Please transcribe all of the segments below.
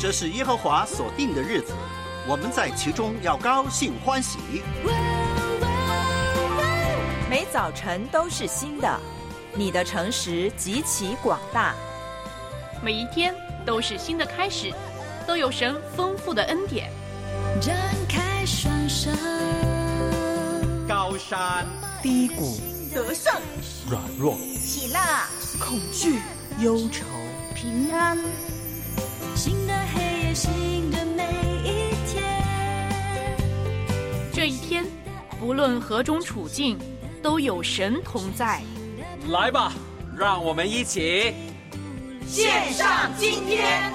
这是耶和华所定的日子，我们在其中要高兴欢喜。 每早晨都是新的，你的诚实极其广大。 每一天都是新的开始，都有神丰富的恩典。 张开双手， 高山低谷， 得胜， 软弱， 喜乐， 恐惧，忧愁， 平安。 新的黑夜，新的每一天。 这一天，不论何种处境，都有神同在。 来吧，让我们一起献上今天。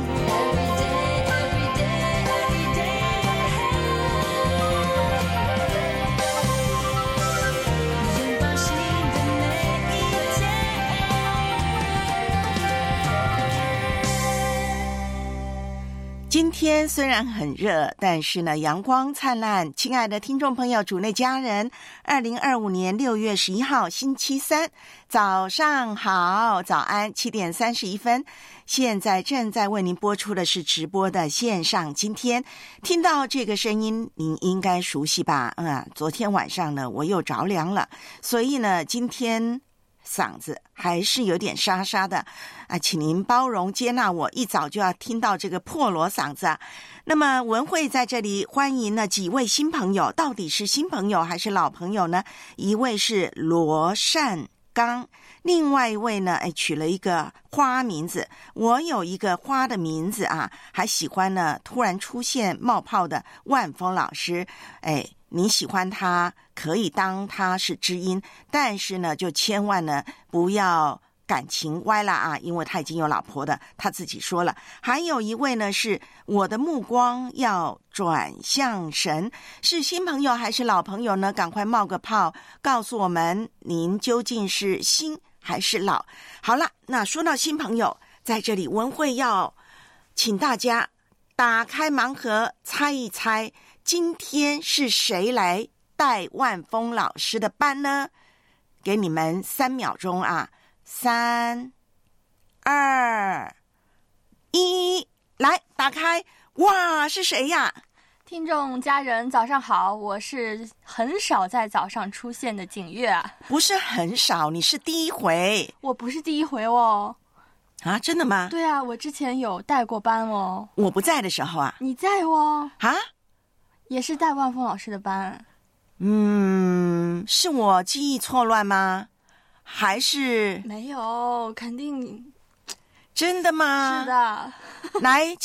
今天虽然很热，但是呢阳光灿烂。亲爱的听众朋友，主内家人，2025年6月11号星期三早上好，早安，7点31分。现在正在为您播出的是直播的线上今天。听到这个声音您应该熟悉吧？昨天晚上呢我又着凉了，所以呢今天嗓子还是有点沙沙的请您包容接纳我一早就要听到这个破锣嗓子那么文慧在这里欢迎了几位新朋友，到底是新朋友还是老朋友呢？一位是罗善刚，另外一位呢取了一个花名字，我有一个花的名字还喜欢呢突然出现冒泡的万峰老师。你喜欢他可以当他是知音，但是呢就千万呢不要感情歪了因为他已经有老婆的，他自己说了。还有一位呢是我的目光要转向神，是新朋友还是老朋友呢？赶快冒个泡告诉我们您究竟是新还是老。好了，那说到新朋友，在这里文慧要请大家打开盲盒猜一猜，今天是谁来带万峰老师的班呢？给你们3秒钟3、2、1，来打开！哇，是谁呀？ 听众家人早上好，我是很少在早上出现的景月不是很少，你是第一回。 我不是第一回哦。 真的吗？ 对我之前有带过班哦。 我不在的时候你在哦。也是带万峰老师的班。 是我记忆错乱吗？还是没有？肯定。 真的吗？ 是的。 来，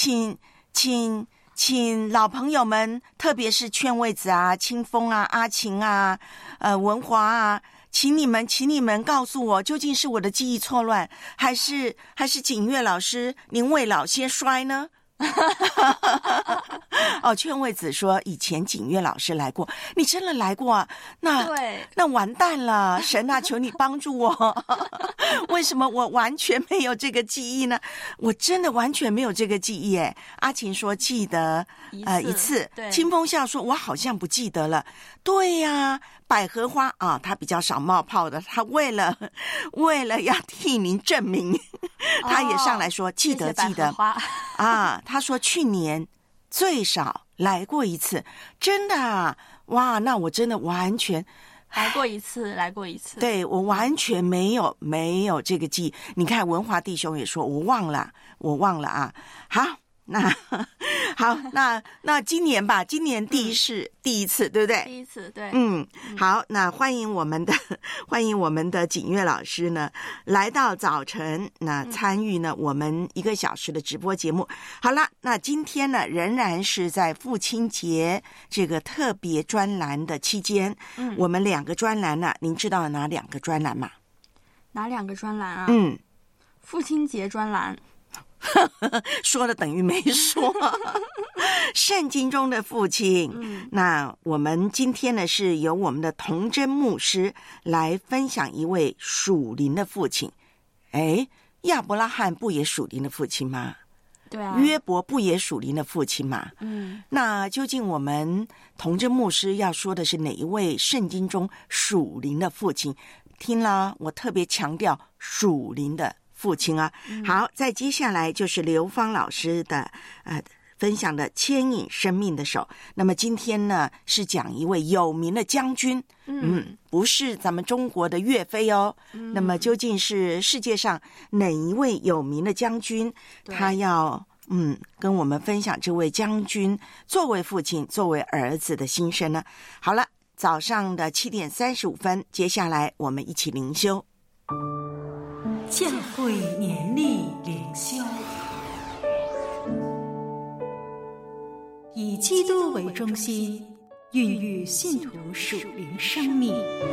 请老朋友们，特别是劝慰子清风阿晴文华请你们告诉我，究竟是我的记忆错乱，还是景月老师您未老先衰呢？劝慰子说以前景月老师来过，你真的来过那完蛋了，神求你帮助我为什么我完全没有这个记忆呢？我真的完全没有这个记忆阿晴说记得一次，清风笑说我好像不记得了。对呀，百合花他比较少冒泡的，他为了要替您证明他也上来说记得他说去年最少来过一次，真的哇，那我真的完全来过一次。 对，我完全没有这个记忆。你看文华弟兄也说我忘了好，那今年吧，今年第一次，对不对？ 第一次，对。 好，那欢迎我们的景月老师呢，来到早晨，那参与呢我们1个小时的直播节目。好了，那今天呢仍然是在父亲节这个特别专栏的期间，我们2个专栏呢，您知道哪2个专栏吗？ 哪2个专栏父亲节专栏。 说了等于没说圣经中的父亲那我们今天呢是由我们的童真牧师来分享一位属灵的父亲。亚伯拉罕不也属灵的父亲吗？ 对啊。 约伯不也属灵的父亲吗？那究竟我们童真牧师要说的是哪一位圣经中属灵的父亲？听了我特别强调属灵的父亲啊。好，再接下来就是刘芳老师的分享的牵引生命的手。那么今天呢是讲一位有名的将军，不是咱们中国的岳飞哦。那么究竟是世界上哪一位有名的将军？他要跟我们分享这位将军作为父亲、作为儿子的心声呢？好了，早上的7点35分，接下来我们一起灵修。 教会年历灵修，以基督为中心，孕育信徒属灵生命。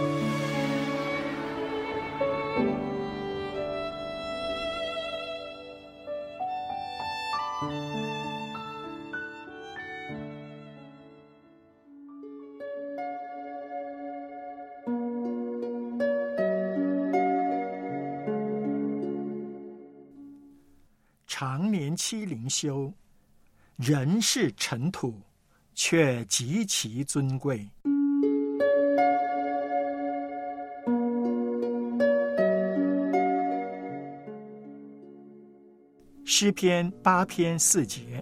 常年期灵修，人是尘土，却极其尊贵。诗篇8篇4节，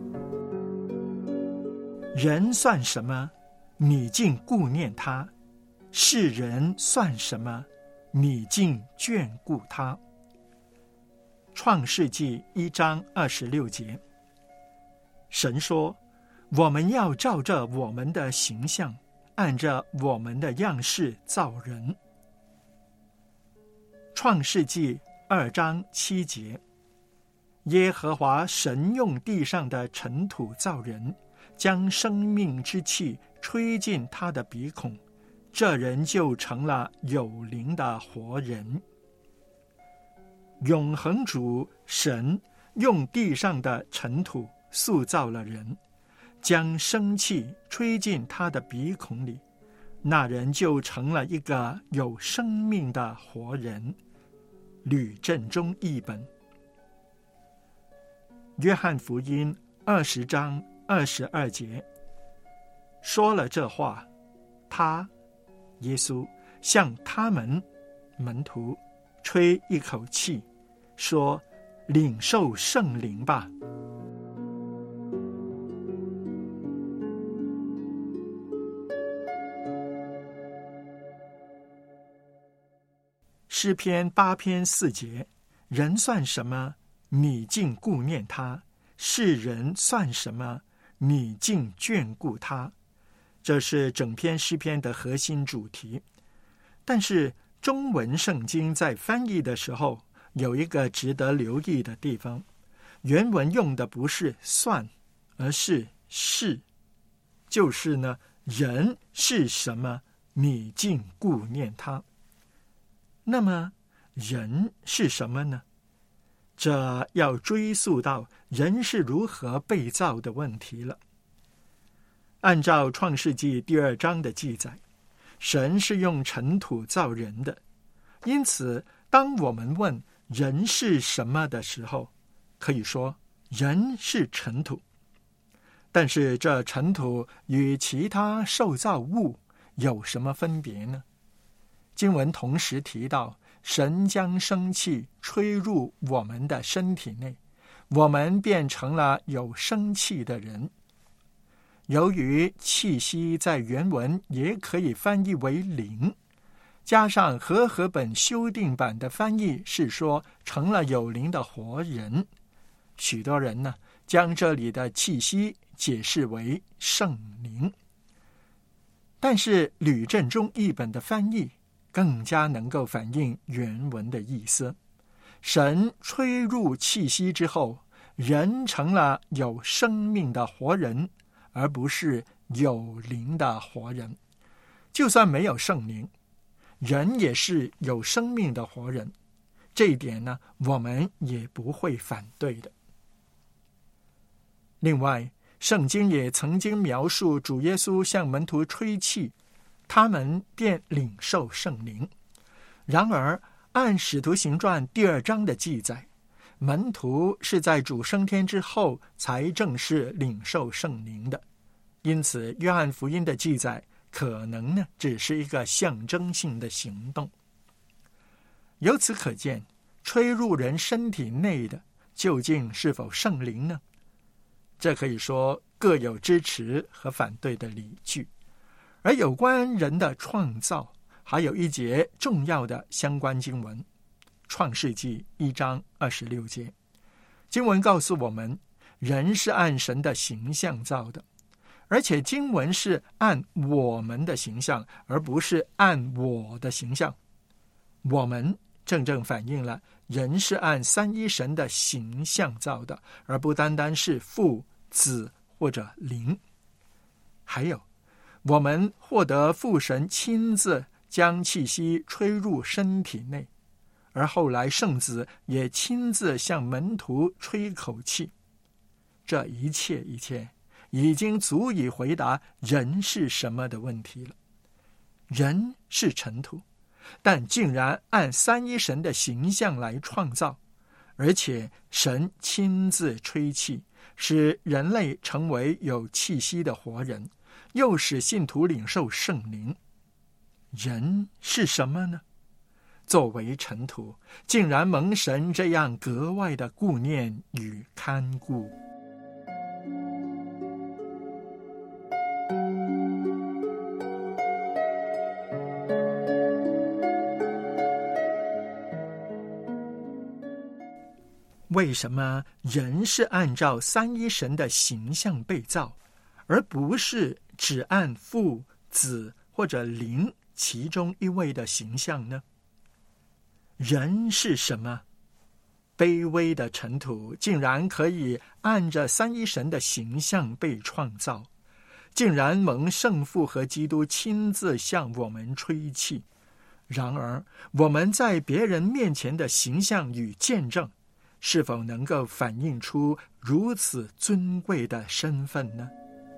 人算什么？你竟顾念他；世人算什么？你竟眷顾他。创世纪1章26节，神说，我们要照着我们的形象，按着我们的样式造人。创世纪2章7节，耶和华神用地上的尘土造人，将生命之气吹进他的鼻孔，这人就成了有灵的活人。永恒主神用地上的尘土塑造了人，将生气吹进他的鼻孔里，那人就成了一个有生命的活人。吕振中译本。约翰福音20章22节，说了这话，他耶稣向他们门徒吹一口气，说，领受圣灵吧。诗篇8篇4节，人算什么？你竟顾念他；世人算什么？你竟眷顾他。这是整篇诗篇的核心主题。但是中文圣经在翻译的时候有一个值得留意的地方，原文用的不是算，而是是，就是呢，人是什么，你竟顾念他。那么人是什么呢？这要追溯到人是如何被造的问题了。按照创世纪第2章的记载，神是用尘土造人的，因此当我们问人是什么的时候，可以说人是尘土。但是这尘土与其他受造物有什么分别呢？经文同时提到，神将生气吹入我们的身体内，我们变成了有生气的人。由于气息在原文也可以翻译为灵，加上和合本修订版的翻译是说成了有灵的活人，许多人呢将这里的气息解释为圣灵。但是吕振中译本的翻译更加能够反映原文的意思。神吹入气息之后，人成了有生命的活人，而不是有灵的活人。就算没有圣灵，人也是有生命的活人，这一点呢，我们也不会反对的。另外，圣经也曾经描述主耶稣向门徒吹气，他们便领受圣灵。然而按使徒行传第2章的记载，门徒是在主升天之后才正式领受圣灵的，因此约翰福音的记载可能呢只是一个象征性的行动。由此可见， 吹入人身体内的究竟是否圣灵呢？这可以说各有支持和反对的理据。而有关人的创造，还有一节重要的相关经文，创世纪1章26节。经文告诉我们，人是按神的形象造的，而且经文是按我们的形象，而不是按我的形象。我们正正反映了人是按三一神的形象造的，而不单单是父、子或者灵。还有，我们获得父神亲自将气息吹入身体内，而后来圣子也亲自向门徒吹口气。这一切已经足以回答人是什么的问题了。人是尘土，但竟然按三一神的形象来创造，而且神亲自吹气，使人类成为有气息的活人，又使信徒领受圣灵。人是什么呢？作为尘土，竟然蒙神这样格外的顾念与看顾。为什么人是按照三一神的形象被造，而不是只按父、子或者灵其中一位的形象呢？人是什么？卑微的尘土竟然可以按着三一神的形象被创造，竟然蒙圣父和基督亲自向我们吹气。然而，我们在别人面前的形象与见证，是否能够反映出如此尊贵的身份呢？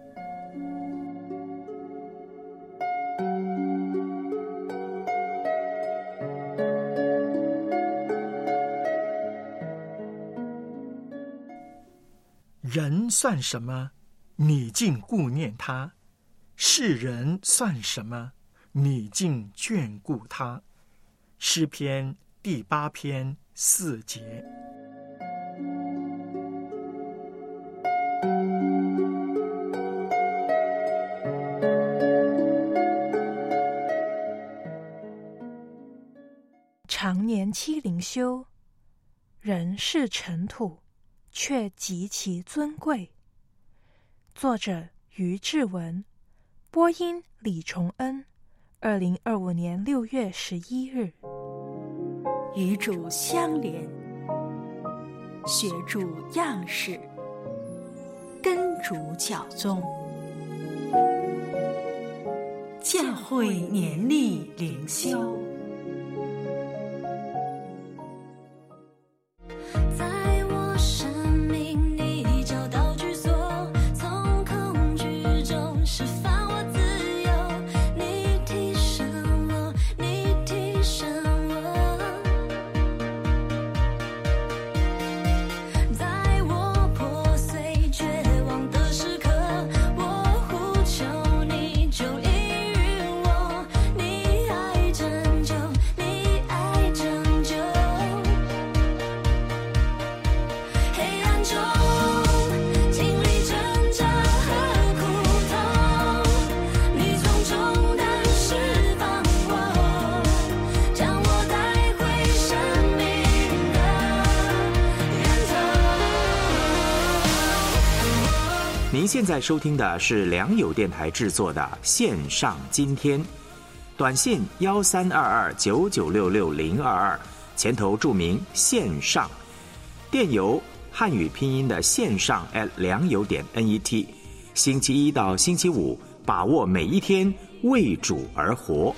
人算什么？你竟顾念他；世人算什么？你竟眷顾他。诗篇第8篇4节。 常年期灵修，人是尘土，却极其尊贵。作者于志文，播音李崇恩，2025年6月11日。 与主相连，学主样式，跟主脚踪，教会年历灵修。 您现在收听的是良友电台制作的线上今天，短信1322996622，前头注明线上，电邮汉语拼音的线上良友.net，星期一到星期五，把握每一天，为主而活。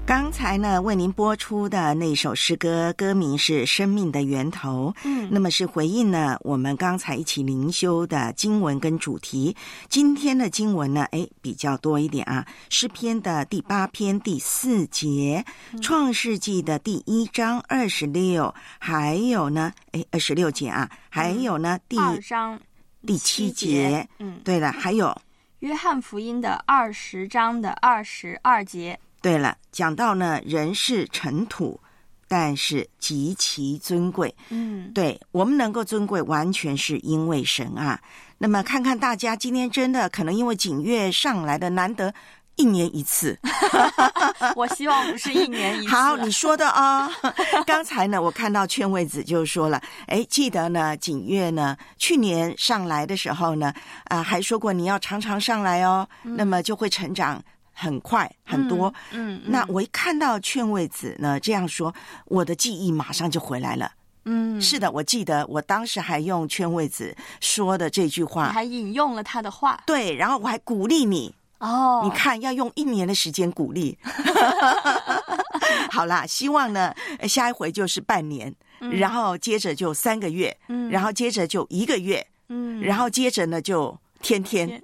刚才呢为您播出的那首诗歌，歌名是《生命的源头》。那么是回应呢我们刚才一起灵修的经文跟主题。今天的经文呢比较多一点啊，诗篇的第8篇第4节，创世纪的第1章26，还有呢26节啊，还有呢第 2章第7节。对了，还有约翰福音的20章的22节。 对了，讲到呢人是尘土，但是极其尊贵。对，我们能够尊贵完全是因为神啊。那么看看大家今天真的可能因为景月上来的难得1年1次我希望不是1年1次。 好，你说的哦。刚才呢我看到劝慰子就说了，记得呢景月呢去年上来的时候呢还说过你要常常上来哦，那么就会成长很快很多。那我一看到劝慰子呢这样说，我的记忆马上就回来了。是的，我记得我当时还用劝慰子说的这句话， 你还引用了他的话。 对，然后我还鼓励你你看要用1年的时间鼓励。好啦，希望呢下一回就是半年，然后接着就3个月，然后接着就1个月，然后接着呢就天天。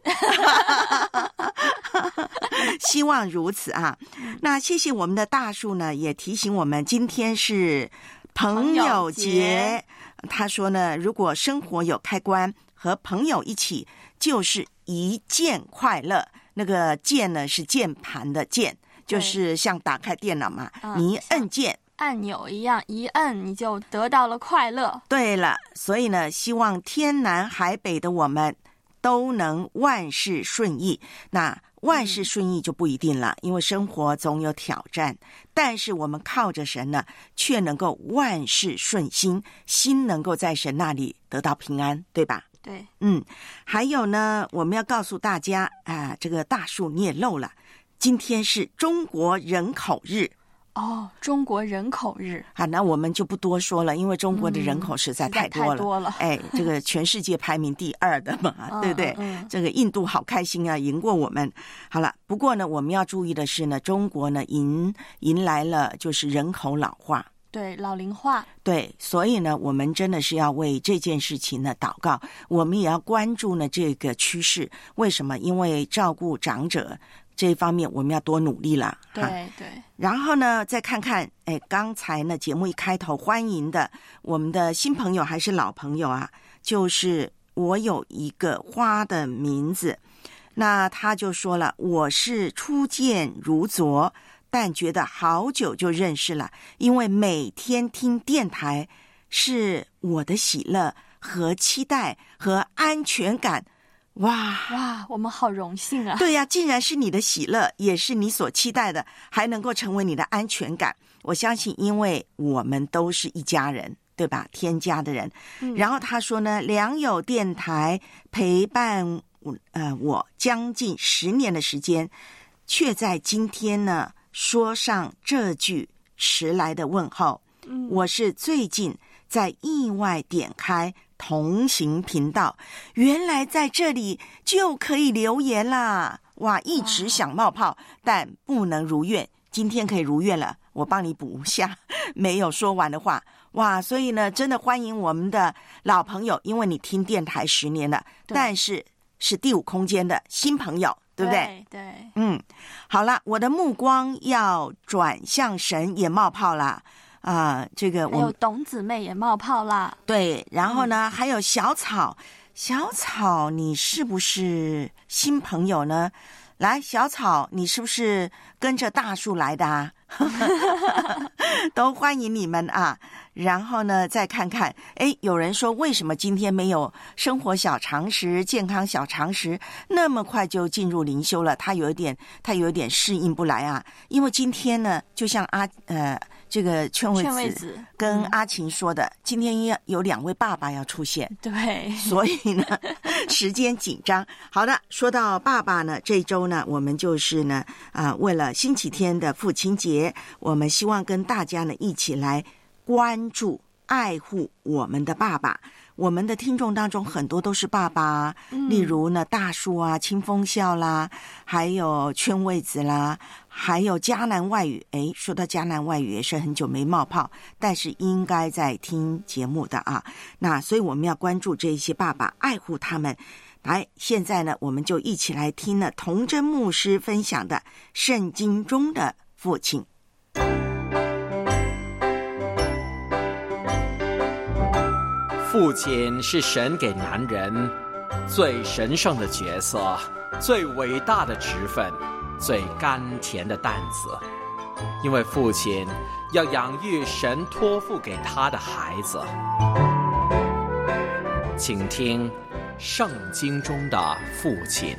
希望如此啊。那谢谢我们的大树呢也提醒我们今天是朋友节。他说呢，如果生活有开关，和朋友一起就是一键快乐。那个键呢是键盘的键，就是像打开电脑嘛，你一摁键按钮一样，一摁你就得到了快乐。 对了，所以呢希望天南海北的我们都能万事顺意。那万事顺意就不一定了，因为生活总有挑战，但是我们靠着神呢却能够万事顺心，心能够在神那里得到平安，对吧？ 对。 还有呢我们要告诉大家这个大树你也漏了，今天是中国人口日。 中国人口日。 好，那我们就不多说了，因为中国的人口实在太多了。这个全世界排名第2的嘛，对不对？这个印度好开心啊，赢过我们。好了，不过呢，我们要注意的是呢，中国呢迎来了就是人口老化。 对，老龄化。 对，所以呢，我们真的是要为这件事情呢祷告，我们也要关注呢这个趋势。为什么？因为照顾长者这一方面我们要多努力啦。 对。 然后呢再看看刚才呢节目一开头欢迎的我们的新朋友还是老朋友啊，就是我有一个花的名字。那他就说了，我是初见如昨，但觉得好久就认识了，因为每天听电台是我的喜乐和期待和安全感。哇， 我们好荣幸啊。 对呀，竟然是你的喜乐，也是你所期待的，还能够成为你的安全感。我相信因为我们都是一家人，对吧？天家的人。然后他说呢，良友电台陪伴我将近10年的时间，却在今天呢说上这句迟来的问候。我是最近在意外点开同行频道，原来在这里就可以留言啦。哇，一直想冒泡但不能如愿，今天可以如愿了，我帮你补下没有说完的话。哇，所以呢真的欢迎我们的老朋友，因为你听电台10年了，但是是第5空间的新朋友，对不对？ 对。 好了，我的目光要转向神也冒泡啦。这个还有董姊妹也冒泡啦。 对，然后呢还有小草，你是不是新朋友呢？来，小草，你是不是跟着大树来的啊？都欢迎你们啊。然后呢再看看，有人说为什么今天没有生活小常识、健康小常识，那么快就进入灵修了？他有一点适应不来啊。因为今天呢就像这个劝慰子跟阿琴说的，今天有2位爸爸要出现。 对， 所以呢时间紧张。好的，说到爸爸呢，这周呢我们就是呢为了星期天的父亲节，我们希望跟大家呢一起来关注爱护我们的爸爸。我们的听众当中很多都是爸爸，例如呢大树啊、清风笑啦，还有圈位子啦，还有迦南外语。说到迦南外语也是很久没冒泡，但是应该在听节目的啊。那所以我们要关注这些爸爸，爱护他们。来，现在呢我们就一起来听了童真牧师分享的圣经中的父亲。 父亲是神给男人最神圣的角色，最伟大的职分，最甘甜的担子，因为父亲要养育神托付给他的孩子。请听圣经中的父亲。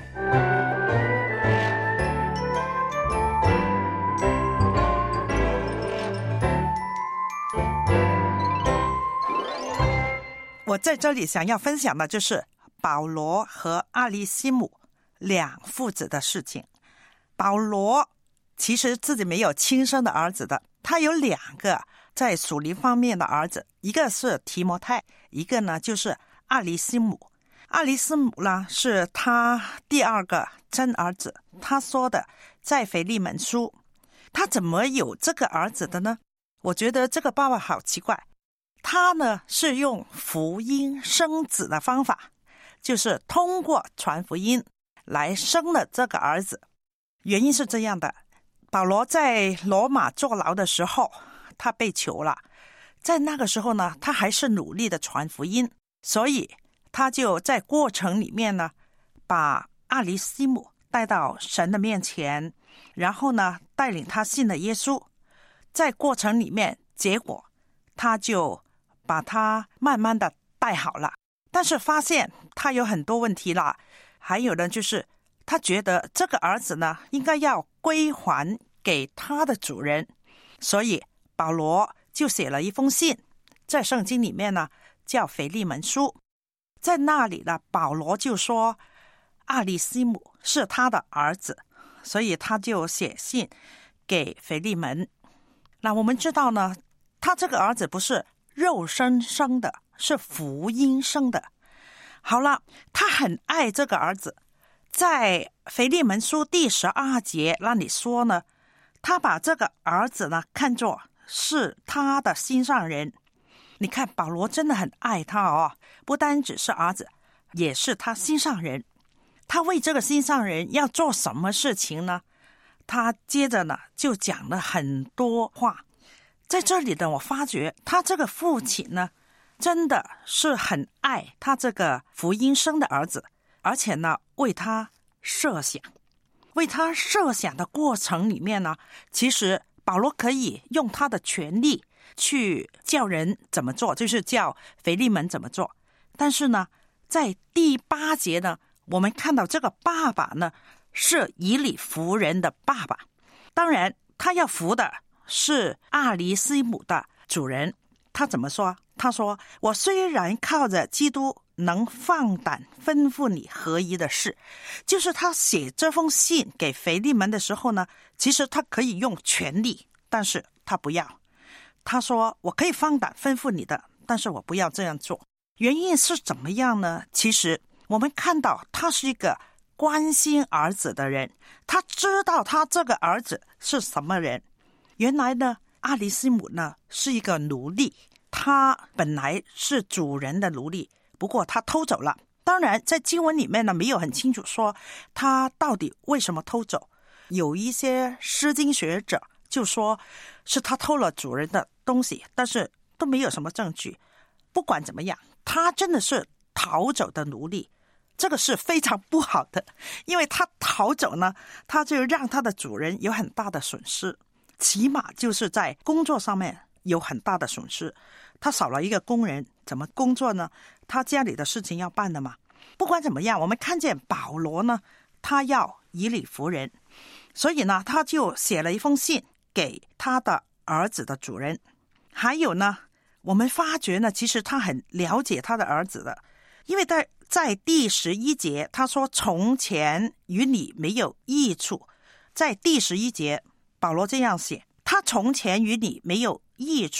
我在这里想要分享的就是保罗和阿里西姆两父子的事情。保罗其实自己没有亲生的儿子的，他有2个在属灵方面的儿子，一个是提摩太，一个呢就是阿里西姆。阿里西姆呢是他第2个真儿子。他说的在腓利门书，他怎么有这个儿子的呢？我觉得这个爸爸好奇怪。他呢是用福音生子的方法，就是通过传福音来生了这个儿子。原因是这样的，保罗在罗马坐牢的时候，他被囚了，在那个时候呢，他还是努力的传福音，所以他就在过程里面呢，把阿里西姆带到神的面前，然后呢带领他信了耶稣。在过程里面，结果他就把他慢慢的带好了，但是发现他有很多问题了。还有呢，就是他觉得这个儿子呢应该要归还给他的主人，所以保罗就写了一封信，在圣经里面呢叫腓利门书。在那里呢，保罗就说阿里西姆是他的儿子，所以他就写信给腓利门。那我们知道呢，他这个儿子不是肉身生的，是福音生的。好了，他很爱这个儿子。在腓利门书第12节那里说呢，他把这个儿子呢看作是他的心上人。你看保罗真的很爱他哦，不单只是儿子，也是他心上人。他为这个心上人要做什么事情呢？他接着呢就讲了很多话。在这里呢，我发觉他这个父亲呢真的是很爱他这个福音生的儿子，而且呢为他设想。为他设想的过程里面呢，其实保罗可以用他的权力去叫人怎么做，就是叫腓利门怎么做。但是呢，在第8节呢，我们看到这个爸爸呢是以理服人的爸爸。当然他要服的是阿里西姆的主人。他怎么说？他说，我虽然靠着基督能放胆吩咐你合宜的事。就是他写这封信给腓利门的时候呢，其实他可以用权力，但是他不要。他说，我可以放胆吩咐你的，但是我不要这样做。原因是怎么样呢？其实我们看到他是一个关心儿子的人，他知道他这个儿子是什么人。原来呢，阿里西姆呢是一个奴隶，他本来是主人的奴隶，不过他偷走了。当然在经文里面呢没有很清楚说他到底为什么偷走，有一些诗经学者就说是他偷了主人的东西，但是都没有什么证据。不管怎么样，他真的是逃走的奴隶，这个是非常不好的。因为他逃走呢，他就让他的主人有很大的损失，起码就是在工作上面有很大的损失。他少了一个工人，怎么工作呢？他家里的事情要办的嘛。不管怎么样，我们看见保罗呢，他要以理服人，所以呢他就写了一封信给他的儿子的主人。还有呢，我们发觉呢，其实他很了解他的儿子的。因为在第11节他说，从前与你没有益处。在第11节保罗这样写，他从前与你没有益处。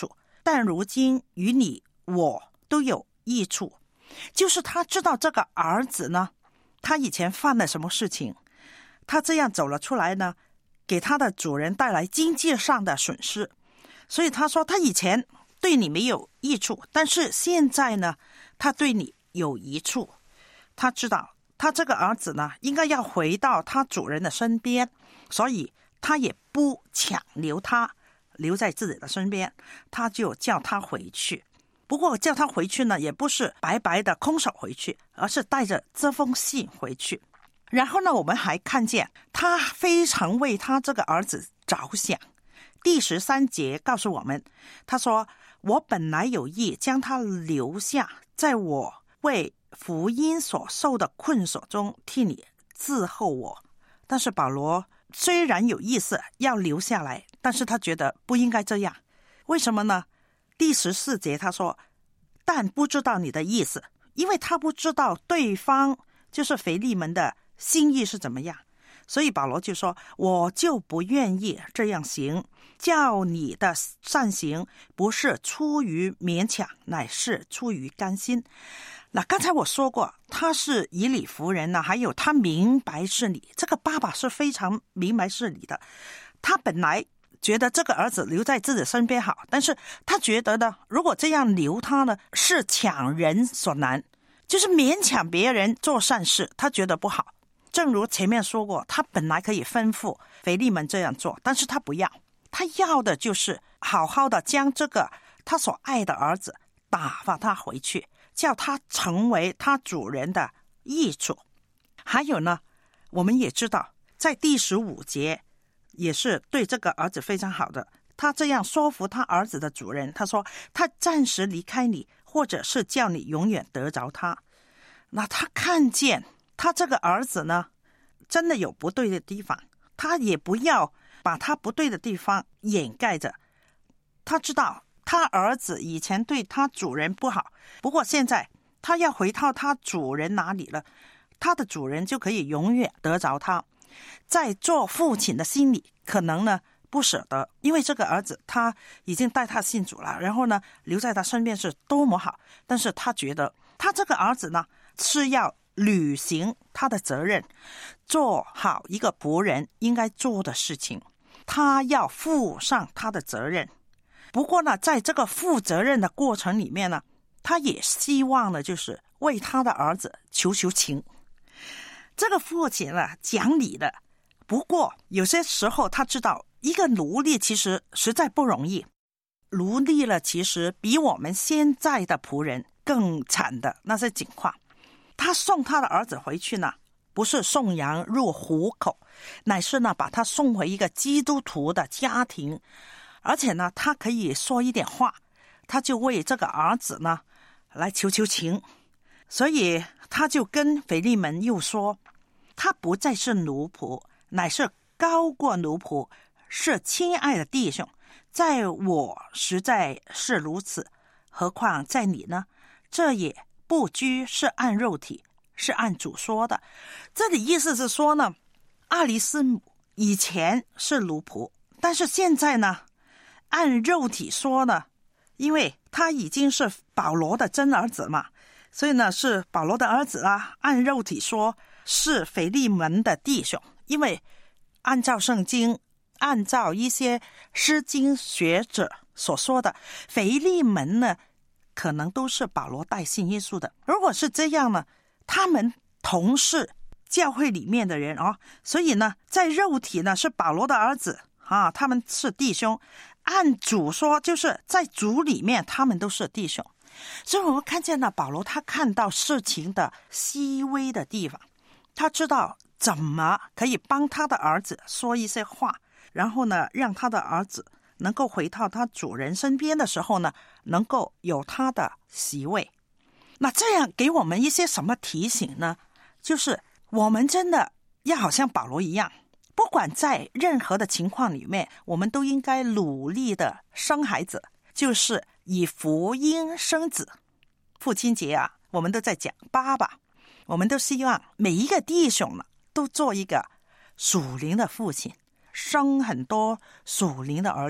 但如今与你我都有益处。就是他知道这个儿子呢，他以前犯了什么事情，他这样走了出来呢，给他的主人带来经济上的损失，所以他说他以前对你没有益处，但是现在呢，他对你有益处。他知道他这个儿子呢，应该要回到他主人的身边，所以他也不强留他留在自己的身边，他就叫他回去。不过叫他回去呢，也不是白白的空手回去，而是带着这封信回去。然后呢，我们还看见他非常为他这个儿子着想。第13节告诉我们，他说，我本来有意将他留下，在我为福音所受的困锁中替你伺候我。但是保罗虽然有意思要留下来，但是他觉得不应该这样。为什么呢？第14节他说，但不知道你的意思，因为他不知道对方就是腓利门的心意是怎么样，所以保罗就说，我就不愿意这样行，叫你的善行不是出于勉强，乃是出于甘心。那刚才我说过，他是以理服人呢，还有他明白事理，这个爸爸是非常明白事理的。他本来觉得这个儿子留在自己身边好，但是他觉得呢，如果这样留他呢，是强人所难，就是勉强别人做善事，他觉得不好。正如前面说过，他本来可以吩咐腓利门这样做，但是他不要，他要的就是好好的将这个他所爱的儿子打发他回去，叫他成为他主人的益处。还有呢，我们也知道在第15节也是对这个儿子非常好的，他这样说服他儿子的主人，他说，他暂时离开你，或者是叫你永远得着他。那他看见他这个儿子呢，真的有不对的地方，他也不要把他不对的地方掩盖着。他知道他儿子以前对他主人不好，不过现在他要回到他主人哪里了，他的主人就可以永远得着他。在做父亲的心里可能呢不舍得，因为这个儿子他已经带他信主了，然后呢留在他身边是多么好，但是他觉得他这个儿子呢是要履行他的责任，做好一个仆人应该做的事情，他要负上他的责任。不过呢，在这个负责任的过程里面呢，他也希望呢就是为他的儿子求情。这个父亲呢讲理的，不过有些时候他知道一个奴隶其实实在不容易，奴隶了其实比我们现在的仆人更惨的那些情况。他送他的儿子回去呢，不是送羊入虎口，乃是呢把他送回一个基督徒的家庭，而且呢他可以说一点话，他就为这个儿子呢来求情。所以他就跟腓利门又说，他不再是奴仆，乃是高过奴仆，是亲爱的弟兄，在我实在是如此，何况在你呢？这也不拘是按肉体，是按主说的。这里意思是说呢，阿里斯姆以前是奴仆，但是现在呢按肉体说呢，因为他已经是保罗的真儿子嘛，所以呢是保罗的儿子啊，按肉体说是腓利门的弟兄。因为按照圣经，按照一些诗经学者所说的，腓利门呢可能都是保罗带信耶稣的。如果是这样呢，他们同是教会里面的人哦，所以呢在肉体呢是保罗的儿子啊，他们是弟兄。按主说，就是在主里面他们都是弟兄。所以我们看见了保罗，他看到事情的细微的地方，他知道怎么可以帮他的儿子说一些话，然后呢让他的儿子能够回到他主人身边的时候呢，能够有他的席位。那这样给我们一些什么提醒呢？就是我们真的要好像保罗一样，不管在任何的情况里面，我们都应该努力的生孩子，就是以福音生子。父亲节啊，我们都在讲爸爸，我们都希望每一个弟兄呢都做一个属灵的父亲，生很多属灵的儿女。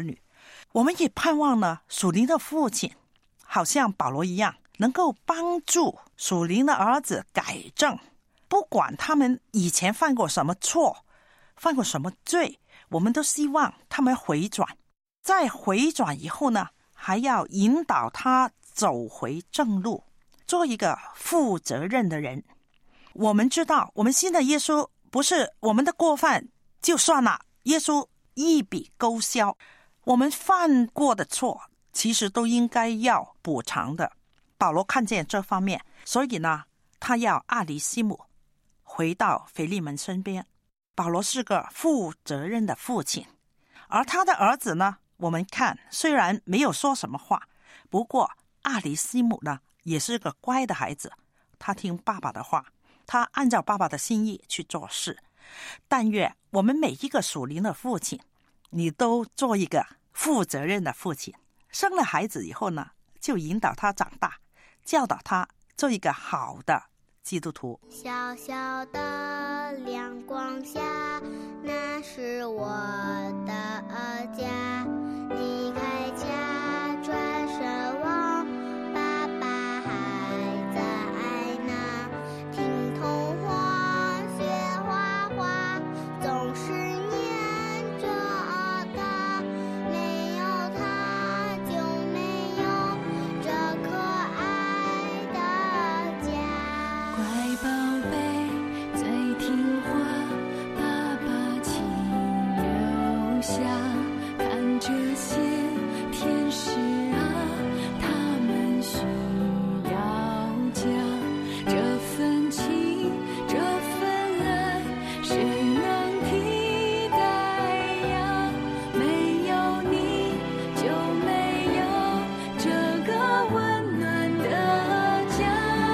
我们也盼望呢，属灵的父亲好像保罗一样，能够帮助属灵的儿子改正，不管他们以前犯过什么错，犯过什么罪，我们都希望他们回转。在回转以后呢，还要引导他走回正路，做一个负责任的人。我们知道，我们信的耶稣不是我们的过犯就算了，耶稣一笔勾销。我们犯过的错其实都应该要补偿的。保罗看见这方面，所以呢，他要阿里西姆回到腓利门身边。保罗是个负责任的父亲，而他的儿子呢，我们看虽然没有说什么话，不过阿里西姆呢也是个乖的孩子，他听爸爸的话，他按照爸爸的心意去做事。但愿我们每一个属灵的父亲，你都做一个负责任的父亲，生了孩子以后呢，就引导他长大，教导他做一个好的基督徒。 小小的亮光下，那是我的家，离开家转身望，爸爸还在那，听童话学画画，总是念着他，没有他就没有这可爱的家。 乖宝贝最听话，爸爸请留下，看这些天使啊，他们需要家，这份情这份爱谁能替代呀？没有你就没有这个温暖的家。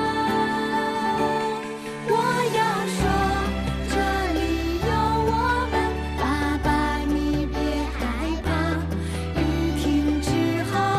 我要说这里有我们，爸爸你别害怕，雨停之后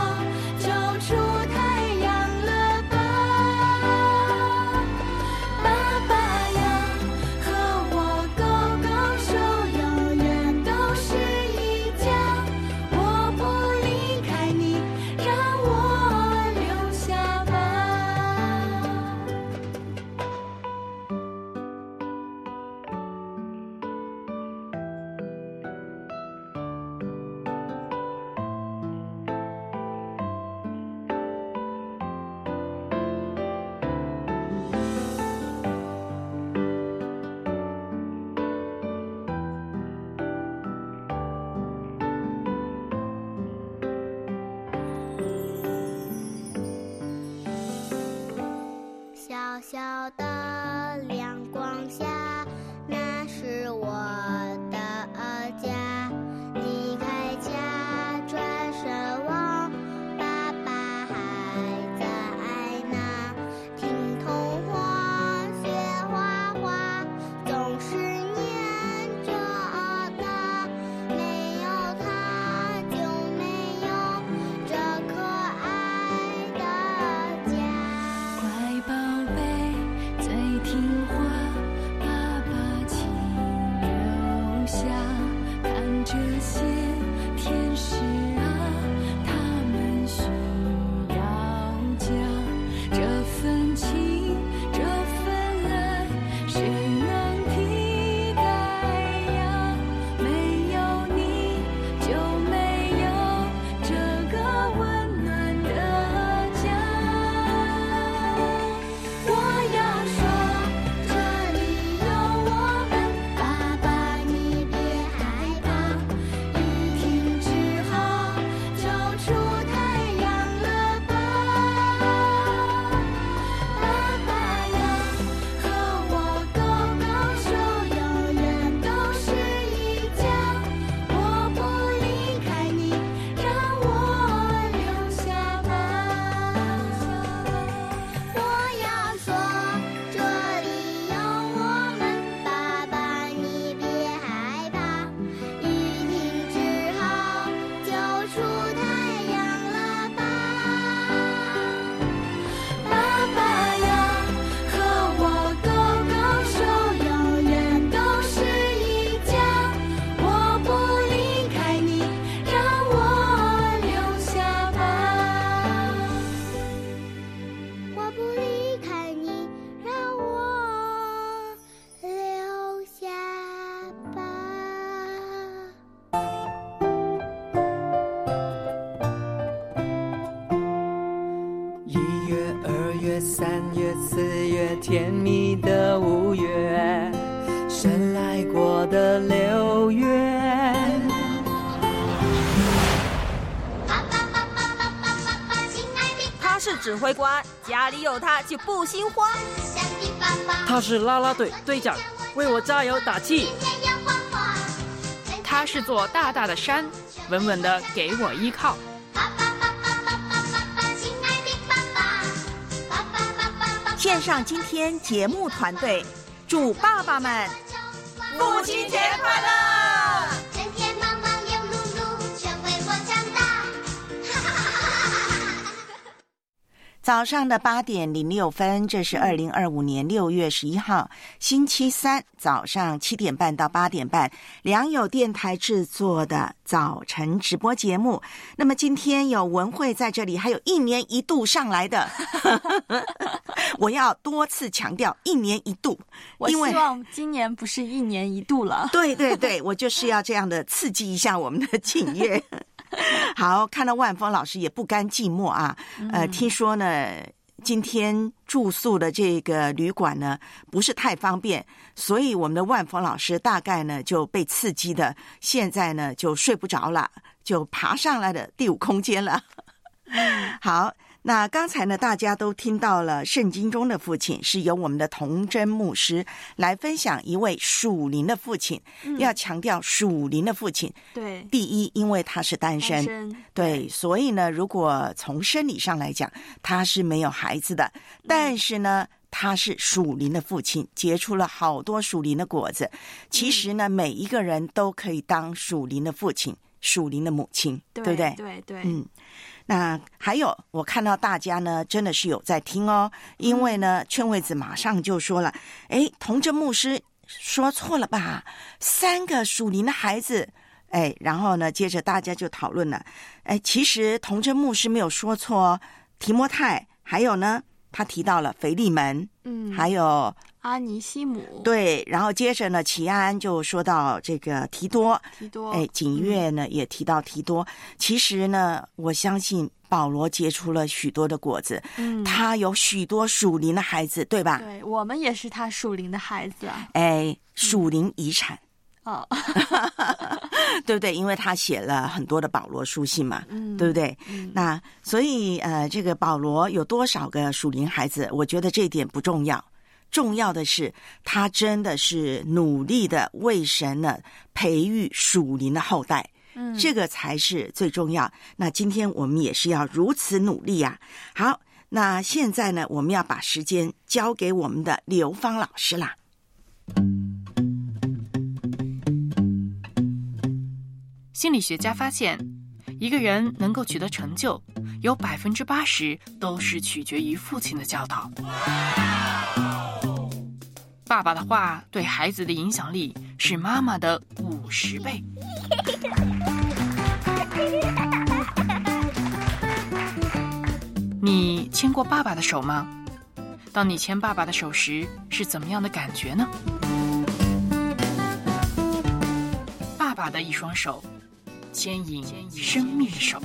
3月4月甜蜜的5月，深爱过的6月。 他是指挥官，家里有他就不心慌。 他是啦啦队队长，为我加油打气。 他是座大大的山，稳稳的给我依靠。 线上今天节目团队祝爸爸们父亲节快乐！ 天天忙忙又碌碌，全为我长大。 早上的8点06分，这是2025年6月11号星期三早上7点半到8点半，良友电台制作的早晨直播节目。那么今天有文慧在这里，还有1年1度上来的我要多次强调1年1度， 我希望今年不是1年1度了。 对对对，我就是要这样的刺激一下我们的敬业。好，看到万峰老师也不甘寂寞啊。听说呢，今天住宿的这个旅馆呢不是太方便，所以我们的万峰老师大概呢就被刺激的，现在呢就睡不着了，就爬上来的第5空间了。好。那刚才呢，大家都听到了圣经中的父亲是由我们的童真牧师来分享一位属灵的父亲，要强调属灵的父亲。 对， 第一，因为他是单身，对，所以呢，如果从生理上来讲，他是没有孩子的，但是呢，他是属灵的父亲，结出了好多属灵的果子。其实呢，每一个人都可以当属灵的父亲、属灵的母亲，对不对？ 对对， 那还有，我看到大家呢真的是有在听哦，因为呢，劝慰子马上就说了，童真牧师说错了吧？3个属灵的孩子，然后呢，接着大家就讨论了，其实童真牧师没有说错哦，提摩太，还有呢，他提到了腓利门，还有阿尼西姆， 对，然后接着呢，齐安就说到这个提多，景岳呢也提到提多。其实呢，我相信保罗结出了许多的果子，他有许多属灵的孩子，对吧？ 对，我们也是他属灵的孩子啊。 属灵遗产。对不对？因为他写了很多的保罗书信嘛，对不对？那所以这个保罗有多少个属灵孩子？我觉得这一点不重要，重要的是他真的是努力的为神呢培育属灵的后代，这个才是最重要。那今天我们也是要如此努力啊。好，那现在呢，我们要把时间交给我们的刘芳老师啦。 心理学家发现，一个人能够取得成就，有80%都是取决于父亲的教导。爸爸的话对孩子的影响力是妈妈的50倍。你牵过爸爸的手吗？当你牵爸爸的手时，是怎么样的感觉呢？爸爸的一双手牵引生命的手。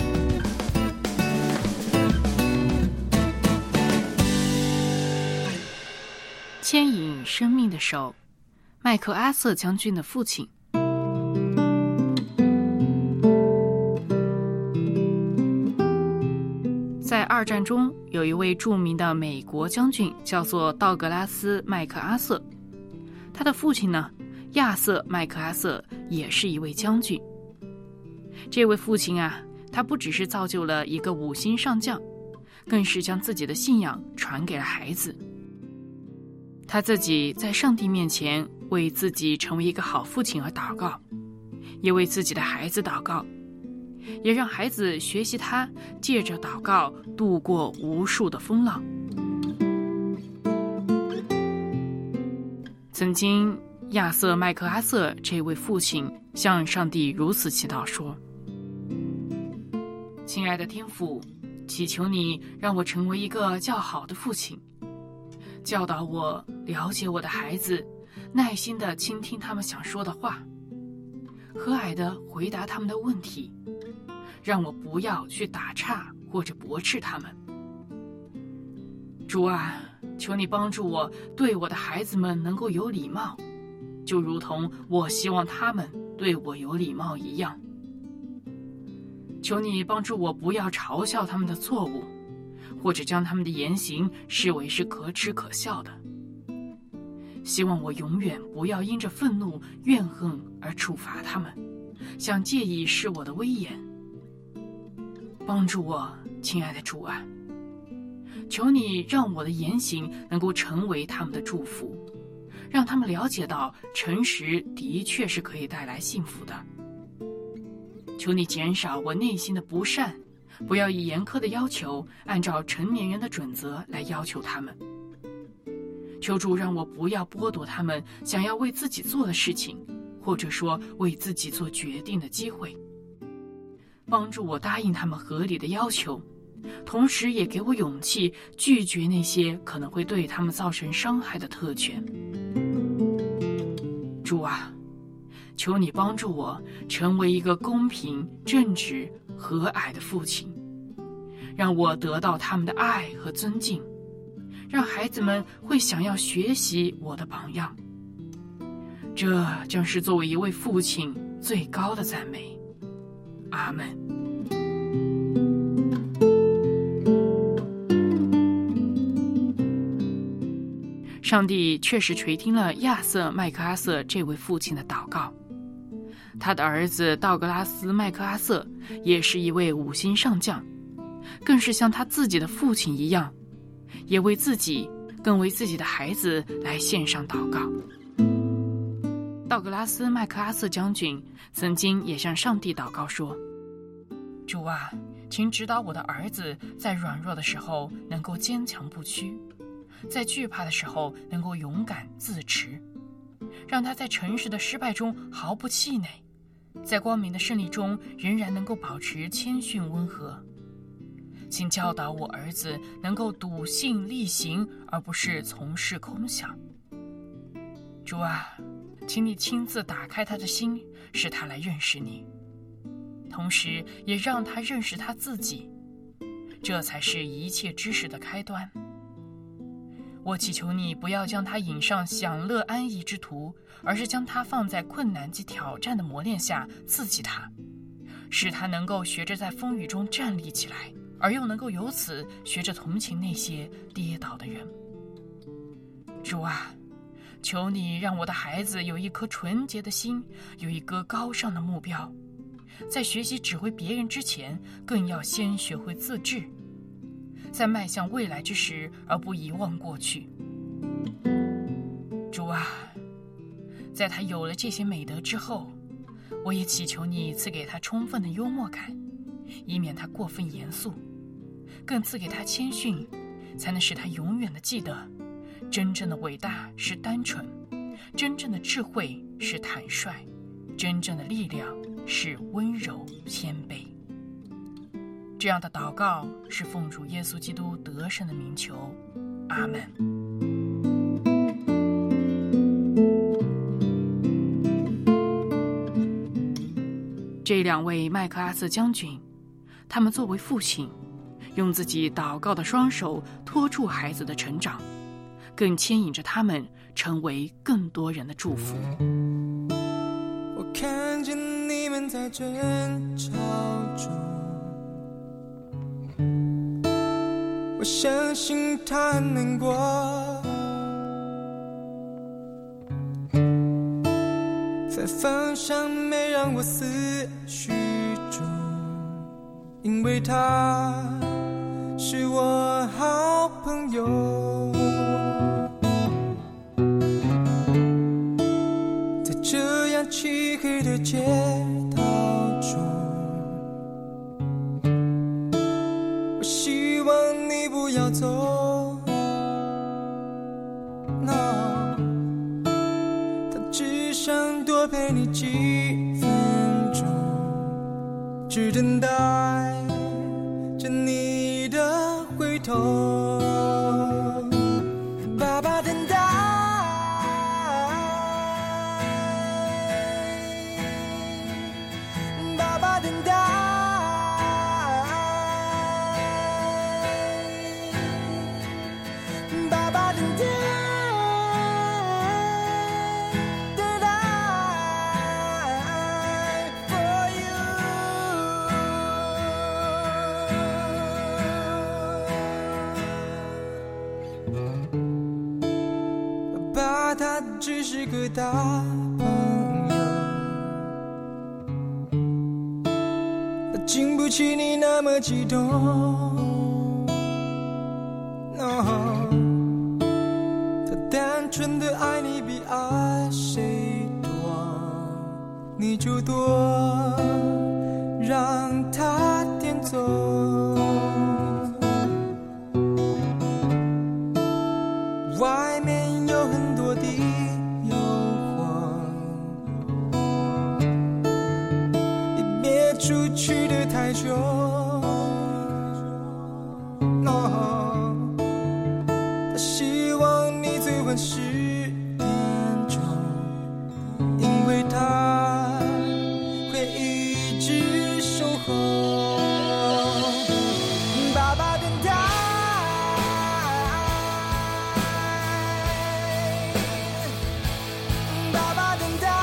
牵引生命的手，麦克阿瑟将军的父亲。在2战中，有一位著名的美国将军叫做道格拉斯·麦克阿瑟，他的父亲呢，亚瑟·麦克阿瑟也是一位将军。这位父亲啊，他不只是造就了一个5星上将，更是将自己的信仰传给了孩子。他自己在上帝面前为自己成为一个好父亲而祷告，也为自己的孩子祷告，也让孩子学习他借着祷告度过无数的风浪。曾经亚瑟·麦克阿瑟这位父亲向上帝如此祈祷说：亲爱的天父，祈求你让我成为一个较好的父亲，教导我了解我的孩子，耐心地倾听他们想说的话，和蔼地回答他们的问题，让我不要去打岔或者驳斥他们。 主啊，求你帮助我对我的孩子们能够有礼貌，就如同我希望他们对我有礼貌一样。求你帮助我不要嘲笑他们的错误，或者将他们的言行视为是可耻可笑的。希望我永远不要因着愤怒怨恨而处罚他们，想借以示我的威严。帮助我，亲爱的主啊，求你让我的言行能够成为他们的祝福，让他们了解到诚实的确是可以带来幸福的。求你减少我内心的不善，不要以严苛的要求按照成年人的准则来要求他们。求主让我不要剥夺他们想要为自己做的事情，或者说为自己做决定的机会。帮助我答应他们合理的要求，同时也给我勇气拒绝那些可能会对他们造成伤害的特权。主啊，求你帮助我成为一个公平、正直、和蔼的父亲，让我得到他们的爱和尊敬，让孩子们会想要学习我的榜样。这将是作为一位父亲最高的赞美。阿们。上帝确实垂听了亚瑟·麦克阿瑟这位父亲的祷告。他的儿子道格拉斯·麦克阿瑟也是一位5星上将，更是像他自己的父亲一样，也为自己更为自己的孩子来献上祷告。道格拉斯·麦克阿瑟将军曾经也向上帝祷告说：主啊，请指导我的儿子在软弱的时候能够坚强不屈，在惧怕的时候能够勇敢自持，让他在诚实的失败中毫不气馁，在光明的胜利中仍然能够保持谦逊温和。请教导我儿子能够笃信力行，而不是从事空想。主啊，请你亲自打开他的心，使他来认识你，同时也让他认识他自己，这才是一切知识的开端。我祈求你不要将他引上享乐安逸之途，而是将他放在困难及挑战的磨练下刺激他，使他能够学着在风雨中站立起来，而又能够由此学着同情那些跌倒的人。主啊，求你让我的孩子有一颗纯洁的心，有一个高尚的目标，在学习指挥别人之前，更要先学会自治，在迈向未来之时而不遗忘过去。主啊，在他有了这些美德之后，我也祈求你赐给他充分的幽默感，以免他过分严肃，更赐给他谦逊，才能使他永远的记得，真正的伟大是单纯，真正的智慧是坦率，真正的力量是温柔谦卑。这样的祷告是奉主耶稣基督得胜的名求，阿们。这2位麦克阿瑟将军，他们作为父亲，用自己祷告的双手托住孩子的成长，更牵引着他们成为更多人的祝福。 我看见你们在争吵中，我相信他很难过，在方向没让我思绪中，因为他是我好朋友。在这样漆黑的街道中，我希望你不要走。No， 他只想多陪你几分钟，只等待着你的回头。爸爸等待，爸爸等待， 怕他只是个大朋友，他经不起你那么激动。No， 他单纯的爱你比爱谁多，你就多让他点走。外面有很多的诱惑，你别出去的太久。他希望你最晚10点钟，因为他会一直守候。爸爸等待，爸爸等待，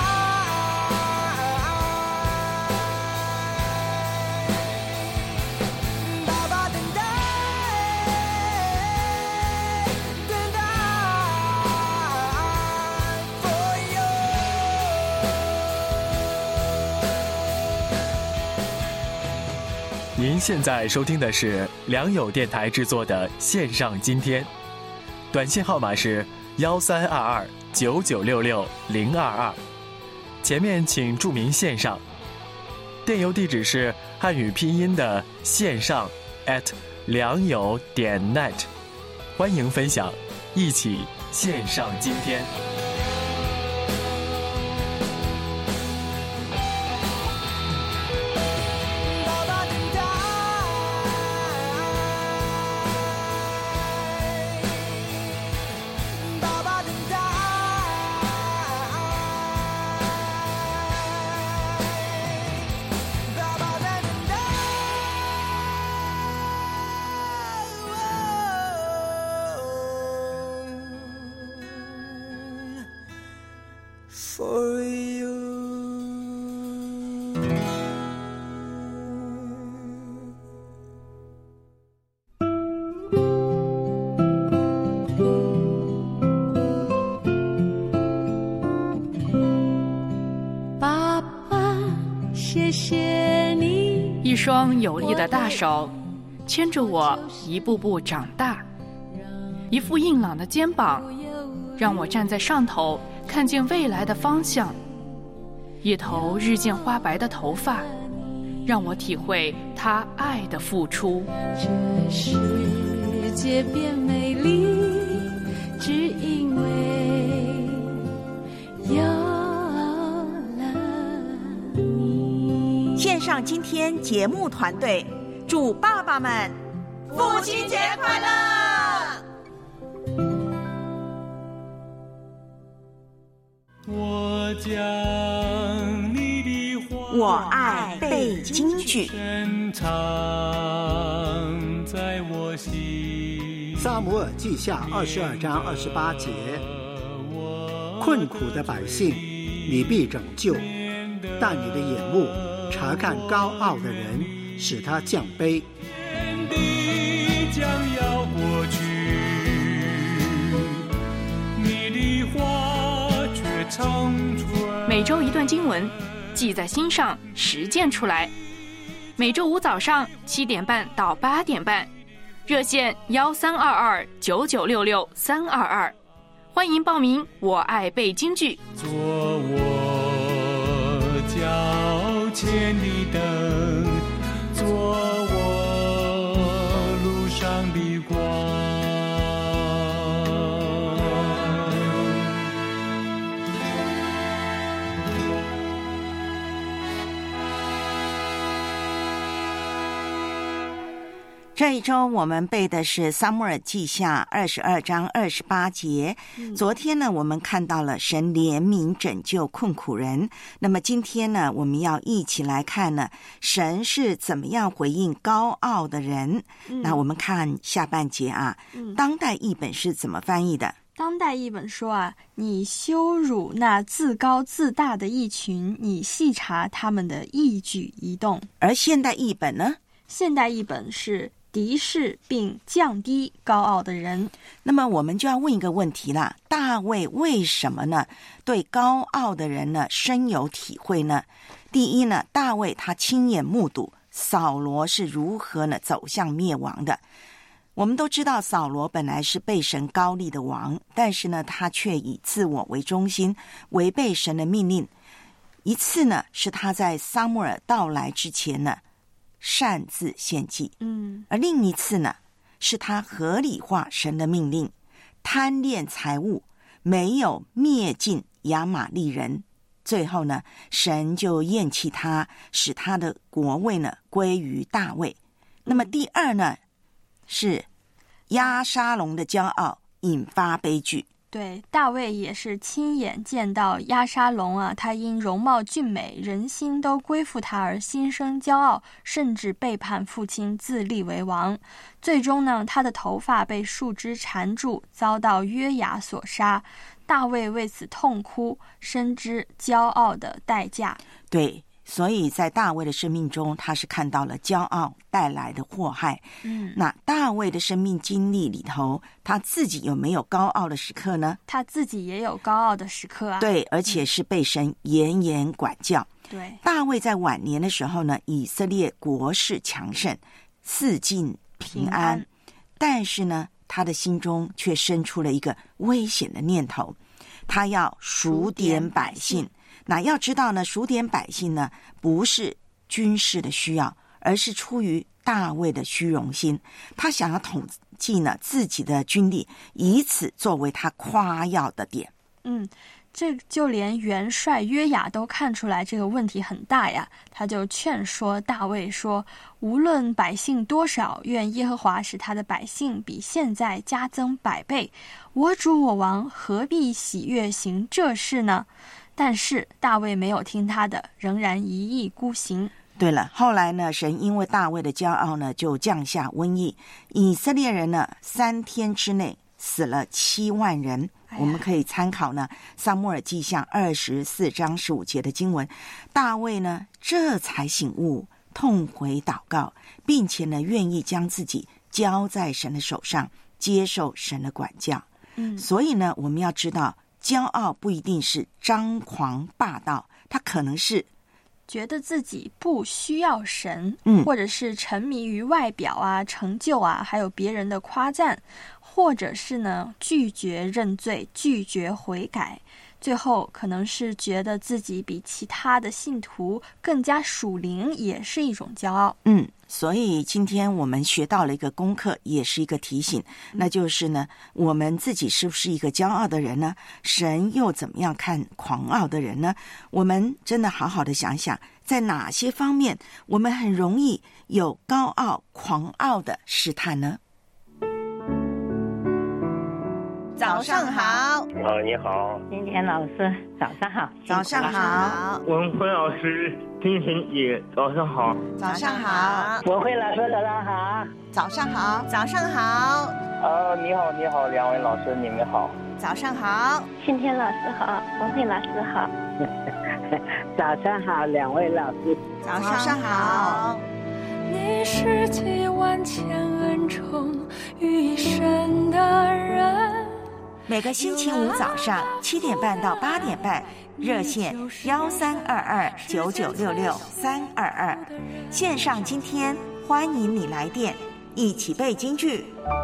爸爸等待，等待 for you。 您现在收听的是良友电台制作的线上今天，短信号码是13229966-022，前面请注明线上，电邮地址是汉语拼音的线上良友.net，欢迎分享，一起线上今天。 For you。 爸爸，谢谢你， 一双有力的大手牵着我一步步长大，一副硬朗的肩膀让我站在上头看见未来的方向，一头日渐花白的头发让我体会他爱的付出。 这世界变美丽，只因为有了你。 线上今天节目团队祝爸爸们父亲节快乐！ 我将你的话， 我爱背京剧， 深藏在我心。 撒母耳记下22章28节，困苦的百姓你必拯救，但你的眼目察看高傲的人，使他降卑。 天地将要过去，你的话却长存。 每周一段经文，记在心上，实践出来。每周五早上7点半到8点半，热线13229966-322，欢迎报名。我爱背京剧， 做我脚前的灯，做我路上的光。 这一周我们背的是撒母耳记下22章28节。昨天呢，我们看到了神怜悯拯救困苦人。那么今天呢，我们要一起来看呢，神是怎么样回应高傲的人。那我们看下半节啊，当代译本是怎么翻译的？ 当代译本说啊，你羞辱那自高自大的一群，你细察他们的一举一动。 而现代译本呢？ 现代译本是敌视并降低高傲的人。 那么我们就要问一个问题啦，大卫为什么呢对高傲的人呢深有体会呢？第一呢，大卫他亲眼目睹扫罗是如何呢走向灭亡的。我们都知道扫罗本来是被神膏立的王，但是呢他却以自我为中心，违背神的命令。一次呢是他在撒母耳到来之前呢擅自献祭，而另一次呢是他合理化神的命令，贪恋财物，没有灭尽亚玛利人。最后呢神就厌弃他，使他的国位呢归于大卫。那么第二呢是押沙龙的骄傲引发悲剧。 对，大卫也是亲眼见到押沙龙啊，他因容貌俊美，人心都归附他而心生骄傲，甚至背叛父亲，自立为王。最终呢，他的头发被树枝缠住，遭到约雅所杀。大卫为此痛哭，深知骄傲的代价。 对，所以在大卫的生命中，他是看到了骄傲带来的祸害。那大卫的生命经历里头，他自己有没有高傲的时刻呢？ 他自己也有高傲的时刻啊。 对，而且是被神严严管教。 对， 大卫在晚年的时候呢，以色列国势强盛，四境平安，但是呢，他的心中却生出了一个危险的念头，他要数点百姓。那要知道呢，数点百姓呢，不是军事的需要，而是出于大卫的虚荣心。他想要统计呢自己的军力，以此作为他夸耀的点。 这就连元帅约雅都看出来这个问题很大呀，他就劝说大卫说，无论百姓多少，愿耶和华使他的百姓比现在加增100倍。我主我王何必喜悦行这事呢？但是大卫没有听他的，仍然一意孤行。 对了，后来呢，神因为大卫的骄傲呢，就降下瘟疫，以色列人呢3天之内死了7万人。我们可以参考呢撒母耳记下24章15节的经文。大卫呢这才醒悟，痛悔祷告，并且呢愿意将自己交在神的手上，接受神的管教。所以呢我们要知道，骄傲不一定是张狂霸道，它可能是觉得自己不需要神，或者是沉迷于外表啊、成就啊，还有别人的夸赞，或者是呢拒绝认罪、拒绝悔改，最后可能是觉得自己比其他的信徒更加属灵，也是一种骄傲。 所以今天我们学到了一个功课，也是一个提醒，那就是呢，我们自己是不是一个骄傲的人呢？神又怎么样看狂傲的人呢？我们真的好好的想想，在哪些方面我们很容易有高傲、狂傲的试探呢？ 早上好。 你好， 金田老师，早上好。 早上好。 文辉老师，金田姐，早上好。 早上好。 文辉老师，早上好。 早上好。早上好。 你好，你好，两位老师，你们好。 早上好。 金田老师好，文辉老师好。 早上好，两位老师。 早上好。 你是几万千恩宠于一身的人。 每个星期五早上7点半到8点半，热线13229966-322，线上今天欢迎你来电，一起背京剧。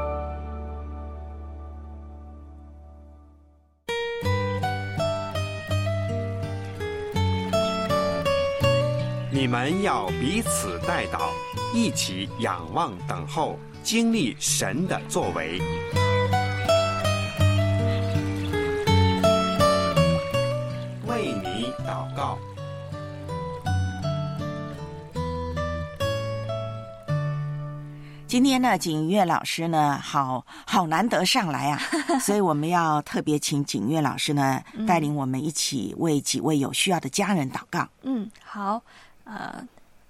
你们要彼此代祷，一起仰望等候，经历神的作为。为你祷告。 今天呢，景岳老师呢，好难得上来啊，所以我们要特别请景岳老师呢，带领我们一起为几位有需要的家人祷告。 好，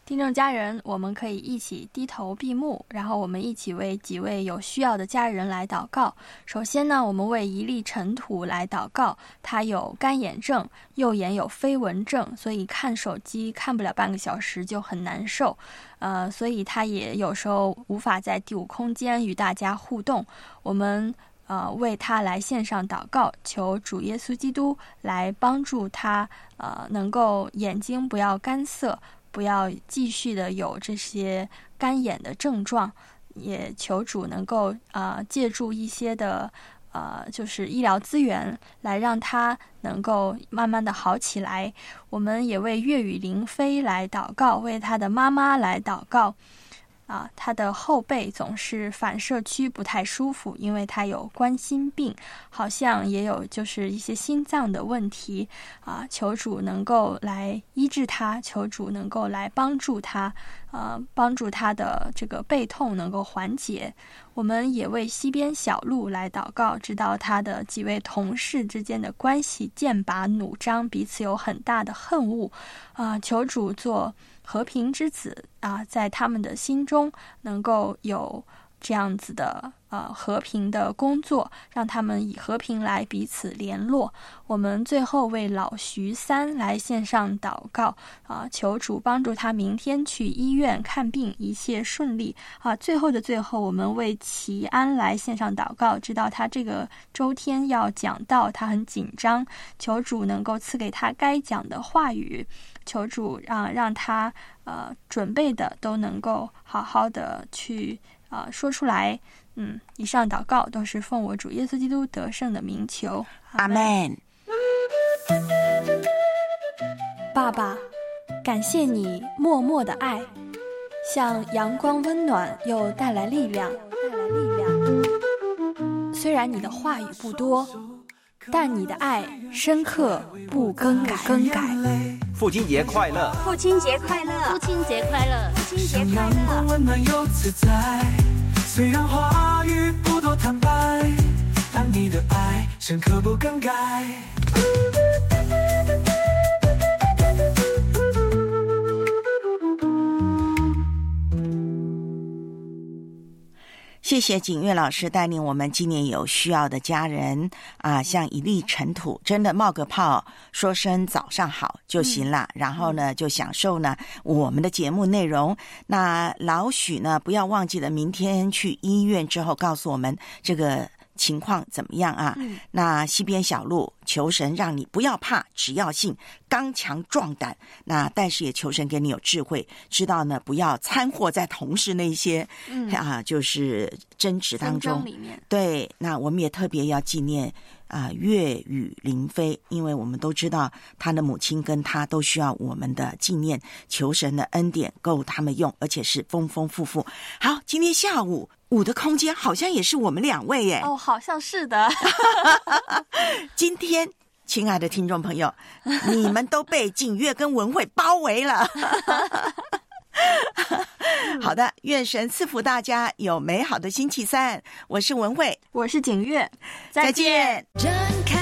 听众家人，我们可以一起低头闭目，然后我们一起为几位有需要的家人来祷告。首先呢，我们为一粒尘土来祷告，他有干眼症，右眼有飞蚊症，所以看手机看不了半个小时就很难受，所以他也有时候无法在第五空间与大家互动。我们为他来线上祷告，求主耶稣基督来帮助他，能够眼睛不要干涩，不要继续的有这些干眼的症状，也求主能够借助一些的就是医疗资源来让他能够慢慢的好起来。我们也为岳雨林飞来祷告，为他的妈妈来祷告。他的后背总是反射区不太舒服，因为他有冠心病，好像也有就是一些心脏的问题求主能够来医治他，求主能够来帮助他，帮助他的这个背痛能够缓解。我们也为西边小路来祷告，知道他的几位同事之间的关系剑拔弩张，彼此有很大的恨恶求主做和平之子在他们的心中能够有这样子的和平的工作，让他们以和平来彼此联络。我们最后为老徐三来线上祷告求主帮助他明天去医院看病，一切顺利最后的最后，我们为齐安来线上祷告，知道他这个周天要讲道，他很紧张，求主能够赐给他该讲的话语，求主让他准备的都能够好好的去说出来。以上祷告都是奉我主耶稣基督得胜的名求， 阿们。 爸爸，感谢你默默的爱，像阳光温暖又带来力量。虽然你的话语不多，但你的爱深刻不更改。 父亲节快乐！ 父亲节快乐！ 父亲节快乐！ 父亲节快阳光温暖又自在，虽然话语不多坦白，但你的爱深刻不更改。 谢谢景岳老师带领我们纪念有需要的家人像一粒尘土，真的冒个泡说声早上好就行了，然后呢就享受呢我们的节目内容。那老许呢不要忘记了明天去医院之后告诉我们这个情况怎么样那西边小路，求神让你不要怕，只要信，刚强壮胆。那但是也求神给你有智慧，知道呢不要掺和在同事那些就是争执当中里面。 对，那我们也特别要纪念岳雨林飞，因为我们都知道他的母亲跟他都需要我们的纪念，求神的恩典够他们用，而且是丰丰富富。好，今天下午5的空间好像也是我们2位耶。 好像是的。 今天亲爱的听众朋友，你们都被景岳跟文慧包围了。好的，愿神赐福大家有美好的星期三。我是文慧， 我是景岳， 再见。 展开